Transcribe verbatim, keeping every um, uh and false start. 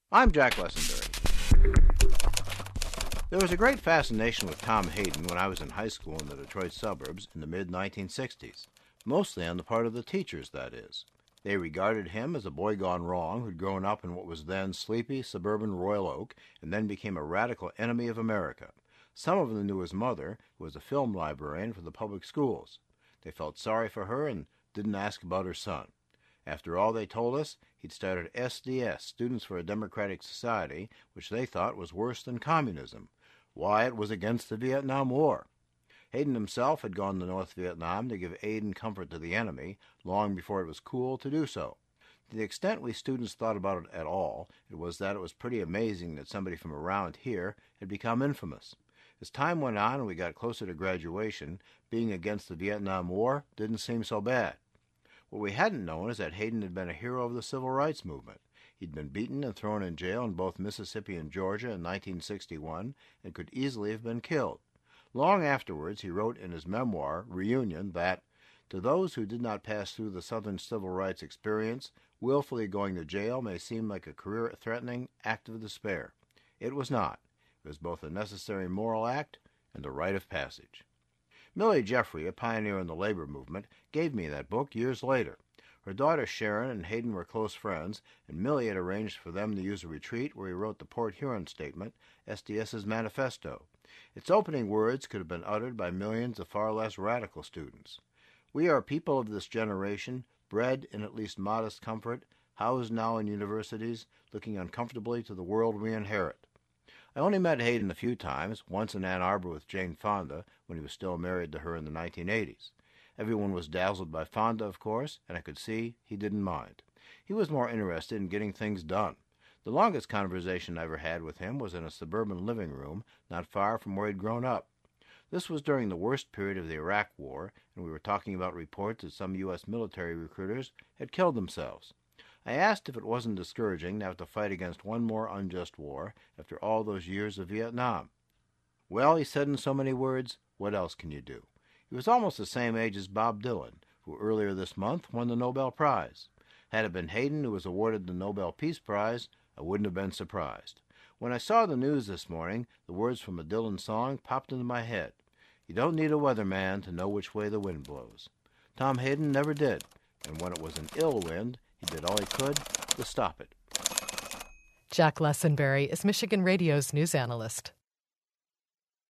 I'm Jack Lessenberry. There was a great fascination with Tom Hayden when I was in high school in the Detroit suburbs in the mid nineteen sixties, mostly on the part of the teachers, that is. They regarded him as a boy gone wrong who'd grown up in what was then sleepy suburban Royal Oak and then became a radical enemy of America. Some of them knew his mother, who was a film librarian for the public schools. They felt sorry for her and didn't ask about her son. After all, they told us, he'd started S D S, Students for a Democratic Society, which they thought was worse than communism. Why, it was against the Vietnam War. Hayden himself had gone to North Vietnam to give aid and comfort to the enemy, long before it was cool to do so. To the extent we students thought about it at all, it was that it was pretty amazing that somebody from around here had become infamous. As time went on and we got closer to graduation, being against the Vietnam War didn't seem so bad. What we hadn't known is that Hayden had been a hero of the civil rights movement. He'd been beaten and thrown in jail in both Mississippi and Georgia in nineteen sixty-one and could easily have been killed. Long afterwards, he wrote in his memoir, Reunion, that, to those who did not pass through the Southern civil rights experience, willfully going to jail may seem like a career-threatening act of despair. It was not. It was both a necessary moral act and a rite of passage. Millie Jeffrey, a pioneer in the labor movement, gave me that book years later. Her daughter Sharon and Hayden were close friends, and Millie had arranged for them to use a retreat where he wrote the Port Huron Statement, SDS's manifesto. Its opening words could have been uttered by millions of far less radical students. We are people of this generation, bred in at least modest comfort, housed now in universities, looking uncomfortably to the world we inherit. I only met Hayden a few times, once in Ann Arbor with Jane Fonda, when he was still married to her in the nineteen eighties. Everyone was dazzled by Fonda, of course, and I could see he didn't mind. He was more interested in getting things done. The longest conversation I ever had with him was in a suburban living room not far from where he'd grown up. This was during the worst period of the Iraq War, and we were talking about reports that some U S military recruiters had killed themselves. I asked if it wasn't discouraging to have to fight against one more unjust war after all those years of Vietnam. Well, he said in so many words, what else can you do? He was almost the same age as Bob Dylan, who earlier this month won the Nobel Prize. Had it been Hayden who was awarded the Nobel Peace Prize, I wouldn't have been surprised. When I saw the news this morning, the words from a Dylan song popped into my head. You don't need a weatherman to know which way the wind blows. Tom Hayden never did, and when it was an ill wind, he did all he could to stop it. Jack Lessenberry is Michigan Radio's news analyst.